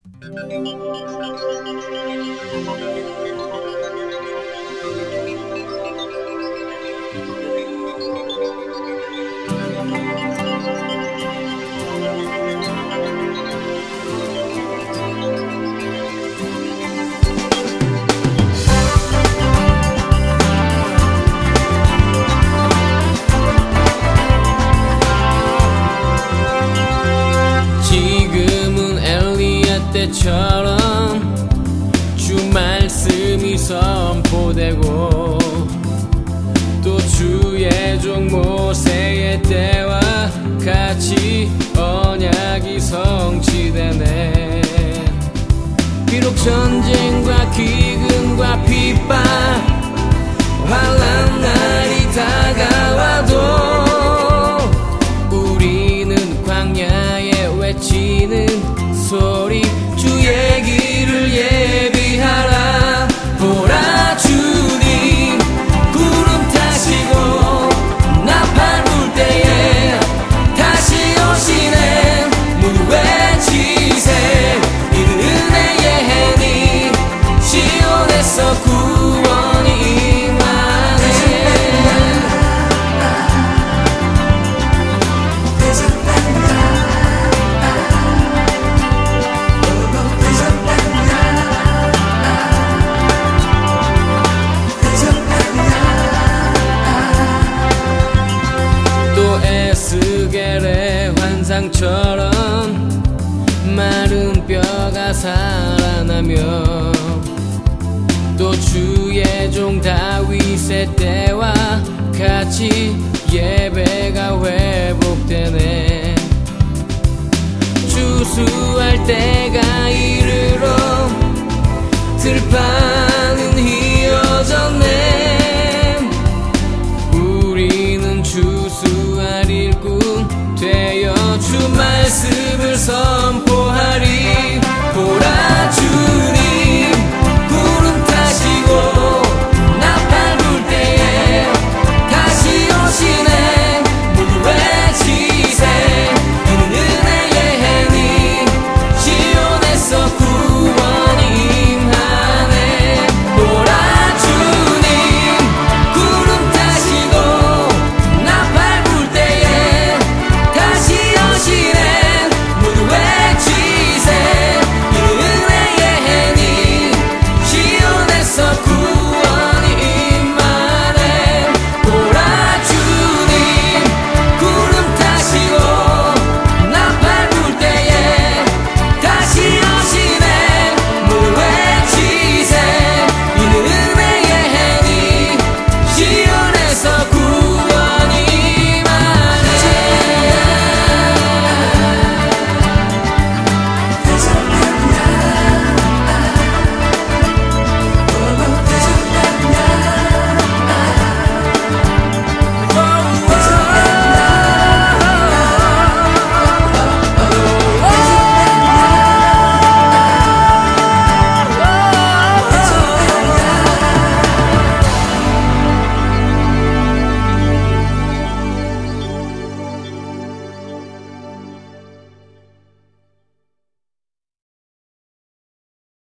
지금은 엘리야 때처럼 주 말씀이 선포되고 또 주의 종 모세의 때와 같이 언약이 성취되네. 비록 전쟁과 기근과 핍박 환난 날이 다가와도 우리는 광야에 외치는 소리 주의 길을 예비하라. 보라 주님 구름 타시고 나팔 불 때에 다시 오시네. 모두 외치세 이른 은혜의 해니 시온에서 구원이 임하네. 또 에스겔의 환상처럼 마른 뼈가 살아나며 또 주의 종 다윗의 때와 같이 예배가 회복되네. 주수할 때가 이르러 들판은 휘어졌네. 우리는 주수할 일꾼 되어 주 말씀을 서